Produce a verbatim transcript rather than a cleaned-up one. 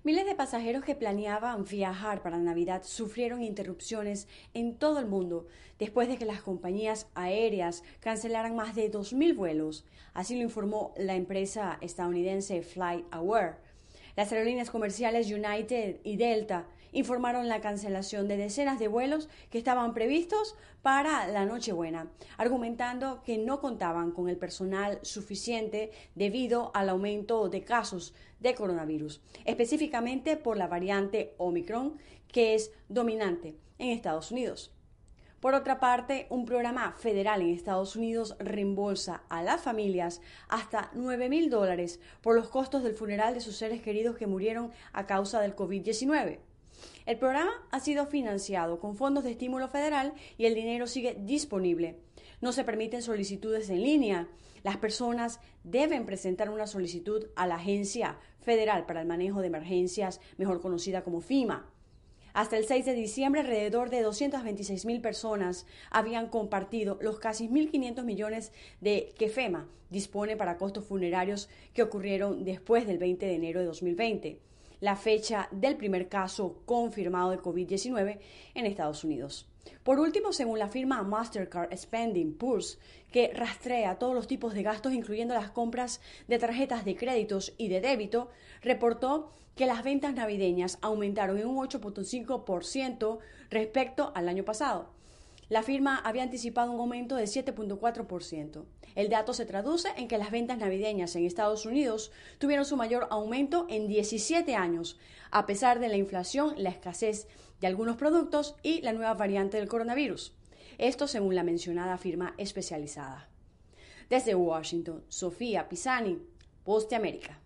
Miles de pasajeros que planeaban viajar para Navidad sufrieron interrupciones en todo el mundo después de que las compañías aéreas cancelaran más de dos mil vuelos. Así lo informó la empresa estadounidense FlightAware. Las aerolíneas comerciales United y Delta informaron la cancelación de decenas de vuelos que estaban previstos para la Nochebuena, argumentando que no contaban con el personal suficiente debido al aumento de casos de coronavirus, específicamente por la variante Omicron, que es dominante en Estados Unidos. Por otra parte, un programa federal en Estados Unidos reembolsa a las familias hasta nueve mil dólares por los costos del funeral de sus seres queridos que murieron a causa del COVID diecinueve. El programa ha sido financiado con fondos de estímulo federal y el dinero sigue disponible. No se permiten solicitudes en línea. Las personas deben presentar una solicitud a la Agencia Federal para el Manejo de Emergencias, mejor conocida como FEMA. Hasta el seis de diciembre, alrededor de doscientas veintiséis mil personas habían compartido los casi mil quinientos millones de que FEMA dispone para costos funerarios que ocurrieron después del veinte de enero de dos mil veinte, la fecha del primer caso confirmado de COVID diecinueve en Estados Unidos. Por último, según la firma Mastercard Spending Pulse, que rastrea todos los tipos de gastos, incluyendo las compras de tarjetas de créditos y de débito, reportó que las ventas navideñas aumentaron en un ocho punto cinco por ciento respecto al año pasado. La firma había anticipado un aumento de siete punto cuatro por ciento. El dato se traduce en que las ventas navideñas en Estados Unidos tuvieron su mayor aumento en diecisiete años, a pesar de la inflación, la escasez de algunos productos y la nueva variante del coronavirus. Esto según la mencionada firma especializada. Desde Washington, Sofía Pisani, Voz de América.